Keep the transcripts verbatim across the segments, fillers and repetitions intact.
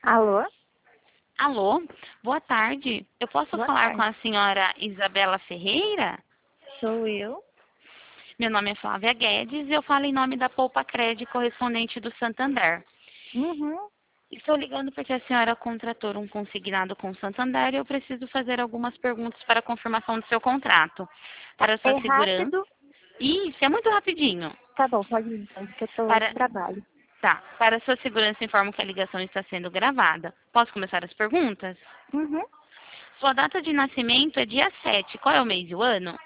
Alô? Alô, boa tarde. Eu posso Boa falar com tarde. a senhora Isabela Ferreira? Sou eu. Meu nome é Flávia Guedes e eu falo em nome da Poupa Cred, correspondente do Santander. Uhum. Estou ligando porque a senhora contratou um consignado com o Santander e eu preciso fazer algumas perguntas para a confirmação do seu contrato. Para É sua segurança. rápido? Isso, é muito rapidinho. Tá bom, pode ir então, porque eu tô no Para... trabalho. Tá, para sua segurança, informo que a ligação está sendo gravada. Posso começar as perguntas? Uhum. Sua data de nascimento é dia sete. Qual é o mês e o ano?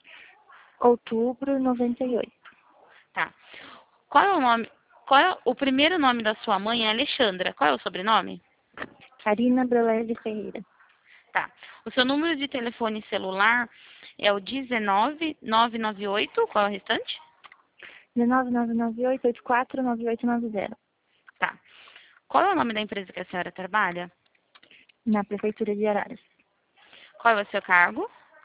Outubro, noventa e oito. Tá. Qual é o nome? Qual é o primeiro nome da sua mãe? É Alexandra. Qual é o sobrenome? Karina Brolese Ferreira. Tá. O seu número de telefone celular é o dezenove, nove nove oito. Qual é o restante? dezenove, nove nove oito, oito quatro, nove oito nove zero. Tá. Qual é o nome da empresa que a senhora trabalha? Na Prefeitura de Araras. Qual é o seu cargo?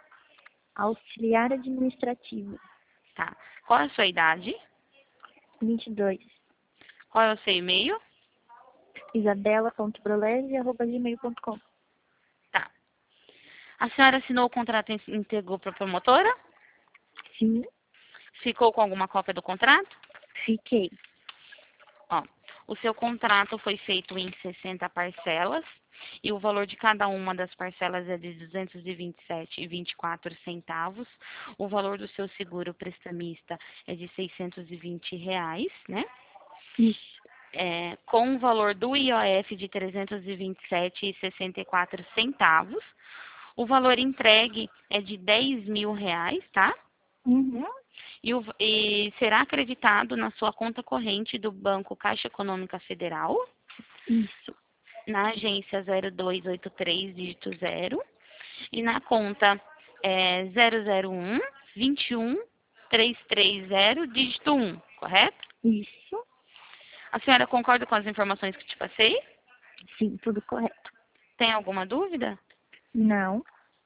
Auxiliar administrativo. Tá. Qual é a sua idade? vinte e dois. Qual é o seu e-mail? isabela ponto brolese arroba gmail ponto com. Tá. A senhora assinou o contrato e entregou para a promotora? Sim, Ficou com alguma cópia do contrato? fiquei. Ó, o seu contrato foi feito em sessenta parcelas e o valor de cada uma das parcelas é de duzentos e vinte e sete reais e vinte e quatro centavos. O valor do seu seguro prestamista é de seiscentos e vinte reais, né? Isso. É, com o valor do I O F de trezentos e vinte e sete reais e sessenta e quatro centavos. O valor entregue é de dez mil reais, tá? Uhum. E, o- e será acreditado na sua conta corrente do Banco Caixa Econômica Federal, Isso. na agência zero dois oito três, dígito zero, e na conta é, zero zero um, vinte e um, trezentos e trinta, dígito um, correto? Isso. A senhora concorda com as informações que te passei? Sim, tudo correto. Tem alguma dúvida? Não.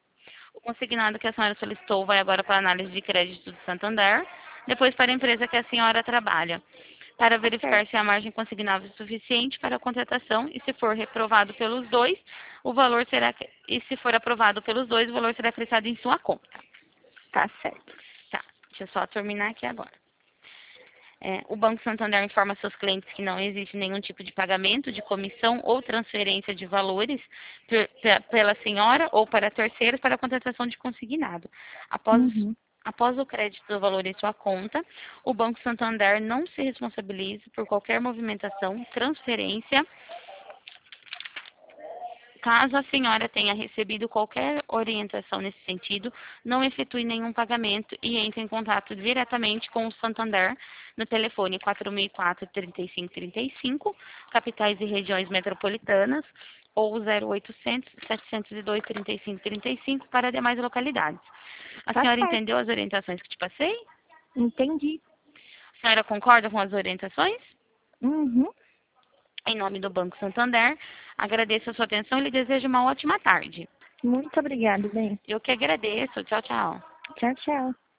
O consignado que a senhora solicitou vai agora para a análise de crédito do Santander, depois para a empresa que a senhora trabalha, para Tá verificar certo. se a margem consignável é suficiente para a contratação e se for reprovado pelos dois, o valor será e se for aprovado pelos dois, o valor será acrescido em sua conta. Tá certo. Tá, deixa eu só terminar aqui agora. É, o Banco Santander informa seus clientes que não existe nenhum tipo de pagamento de comissão ou transferência de valores pe- pe- pela senhora ou para terceiros para a contratação de consignado. Após, Uhum. após o crédito do valor em sua conta, o Banco Santander não se responsabiliza por qualquer movimentação, transferência. Caso a senhora tenha recebido qualquer orientação nesse sentido, não efetue nenhum pagamento e entre em contato diretamente com o Santander no telefone quatro mil e quatro, trinta e cinco trinta e cinco, capitais e regiões metropolitanas, ou zero oitocentos, setecentos e dois, trinta e cinco trinta e cinco para demais localidades. A Tá senhora certo. entendeu as orientações que te passei? Entendi. A senhora concorda com as orientações? Uhum. Em nome do Banco Santander, agradeço a sua atenção e lhe desejo uma ótima tarde. Muito obrigada, bem. Eu que agradeço. Tchau, tchau. Tchau, tchau.